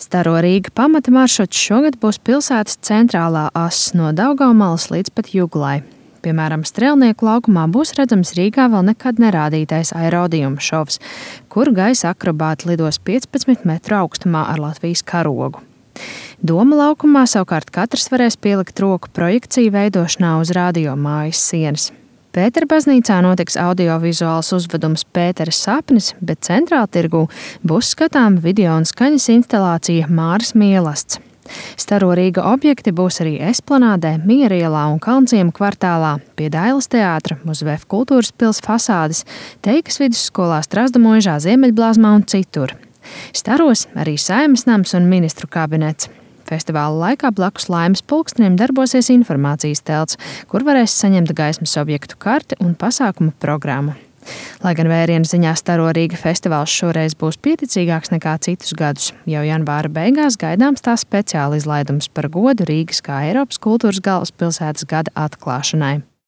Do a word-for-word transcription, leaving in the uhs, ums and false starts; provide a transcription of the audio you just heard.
Staro Rīga pamata maršruts šogad būs pilsētas centrālā asa no Daugavmalas līdz pat Juglai. Piemēram, Strēlnieku laukumā būs redzams Rīgā vēl nekad nerādītais aerodījuma šovs, kur gaisa akrobāti lidos piecpadsmit metru augstumā ar Latvijas karogu. Doma laukumā savukārt katrs varēs pielikt roku projekciju veidošanā uz radiomājas sienas. Pēterbaznīcā notiks audiovizuāls uzvedums Pēteres sapnis, bet centrāltirgū būs skatām video un skaņas instalācija Māras mielasts. Staro Rīga objekti būs arī Esplanādē, Miera ielā un Kalnciema kvartālā, pie Dailes teātra, uz V E F kultūras pils fasādes, Teikas vidusskolā, Strazdamoižā, Ziemeļblāzmā un citur. Staros arī Saeimas nams un ministru kabinets. Festivāla laikā blakus Laimes pulkstenim darbosies informācijas telts, kur varēs saņemt gaismas objektu karti un pasākumu programmu. Lai gan vērienu ziņā Staro Rīga festivāls šoreiz būs pieticīgāks nekā citus gadus, jau janvāra beigās gaidāms tā speciāla izlaidums par godu Rīgas kā Eiropas kultūras galvaspilsētas gada atklāšanai.